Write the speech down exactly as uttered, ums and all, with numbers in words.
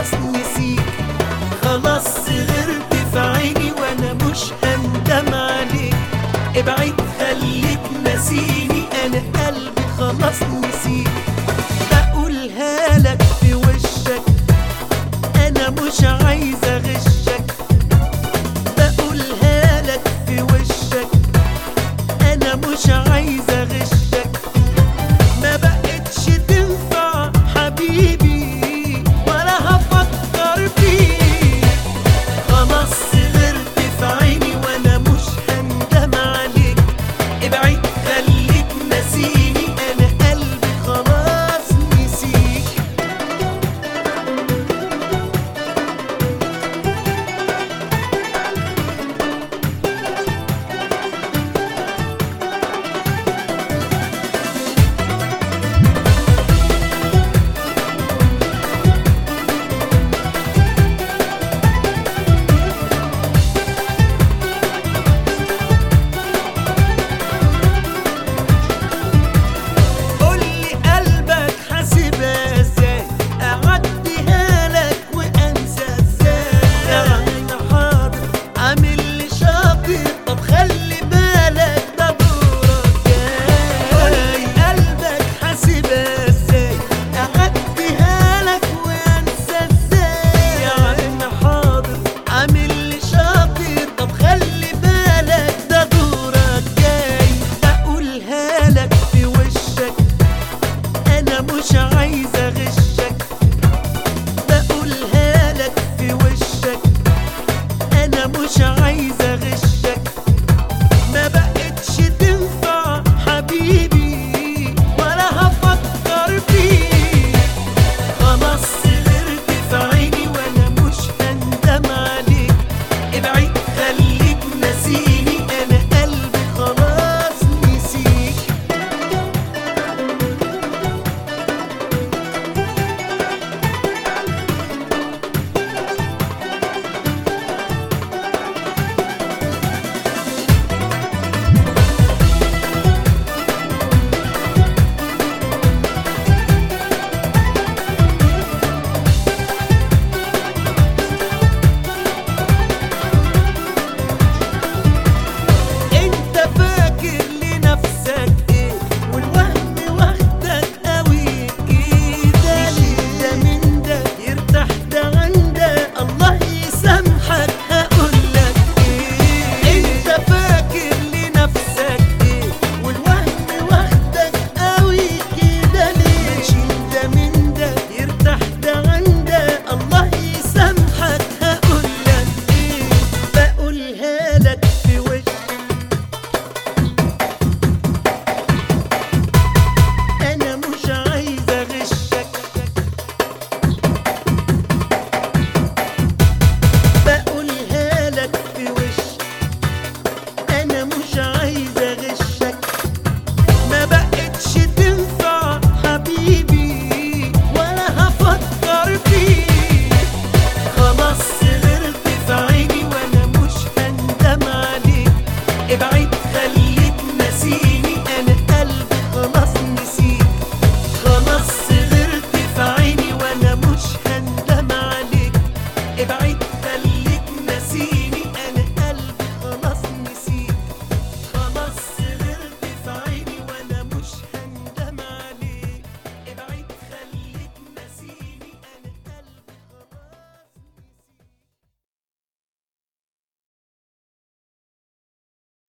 خلاص نسيك. خلاص صغرت في عيني وانا مش هندم عليك. ابعد خليك نسيني، انا قلبي خلاص نسيك. بقولها لك في وشك انا مش عايزه اغشك. بقولها لك في وشك انا مش عايزه اغشك. ما بقتش تنفع حبيبي ولا هفكر فيك. خلاص صغرت في عيني وانا مش هندم عليك. ابعد